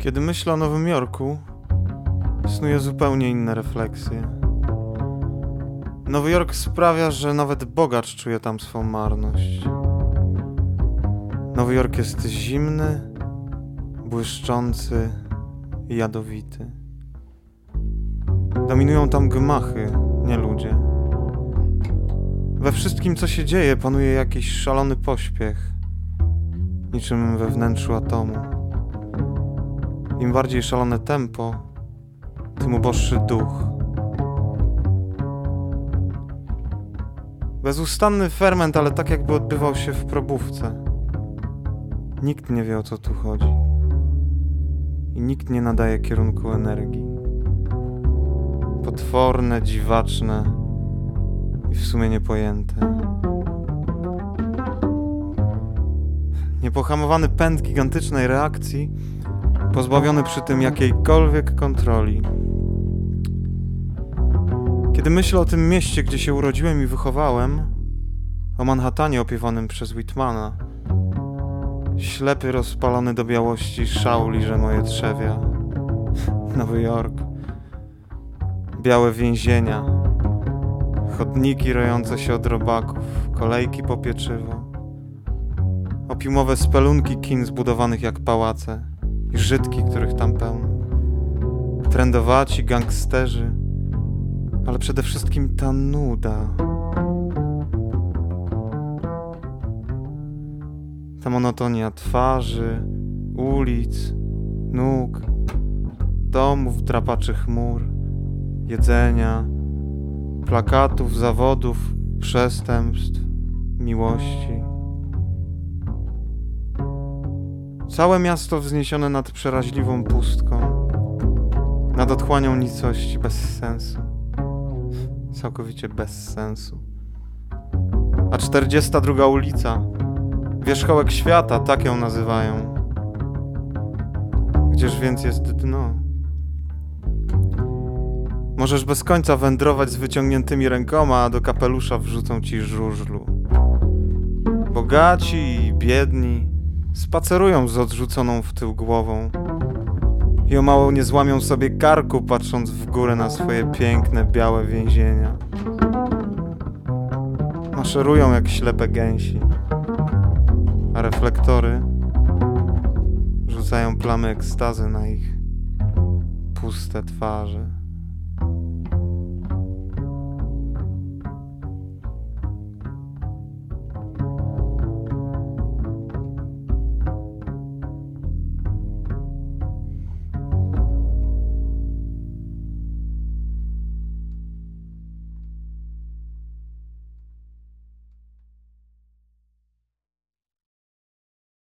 Kiedy myślę o Nowym Jorku, snuję zupełnie inne refleksje. Nowy Jork sprawia, że nawet bogacz czuje tam swą marność. Nowy Jork jest zimny, błyszczący i jadowity. Dominują tam gmachy, nie ludzie. We wszystkim, co się dzieje, panuje jakiś szalony pośpiech, niczym we wnętrzu atomu. Im bardziej szalone tempo, tym uboższy duch. Bezustanny ferment, ale tak jakby odbywał się w probówce. Nikt nie wie, o co tu chodzi. I nikt nie nadaje kierunku energii. Potworne, dziwaczne i w sumie niepojęte. Niepohamowany pęd gigantycznej reakcji, pozbawiony przy tym jakiejkolwiek kontroli. Kiedy myślę o tym mieście, gdzie się urodziłem i wychowałem, o Manhattanie opiewanym przez Whitmana, ślepy, rozpalony do białości szał liże moje trzewia. Nowy Jork. Białe więzienia. Chodniki rojące się od robaków. Kolejki po pieczywo. Opiumowe spelunki kin zbudowanych jak pałace. I żydki, których tam pełno. Trendowaci, gangsterzy. Ale przede wszystkim ta nuda. Ta monotonia twarzy, ulic, nóg, domów, drapaczy chmur, jedzenia, plakatów, zawodów, przestępstw, miłości. Całe miasto wzniesione nad przeraźliwą pustką, nad otchłanią nicości bez sensu. Całkowicie bez sensu. A 42 ulica, wierzchołek świata, tak ją nazywają. Gdzież więc jest dno? Możesz bez końca wędrować z wyciągniętymi rękoma, a do kapelusza wrzucą ci żużlu. Bogaci i biedni spacerują z odrzuconą w tył głową i o mało nie złamią sobie karku, patrząc w górę na swoje piękne, białe więzienia. Maszerują jak ślepe gęsi, a reflektory rzucają plamy ekstazy na ich puste twarze.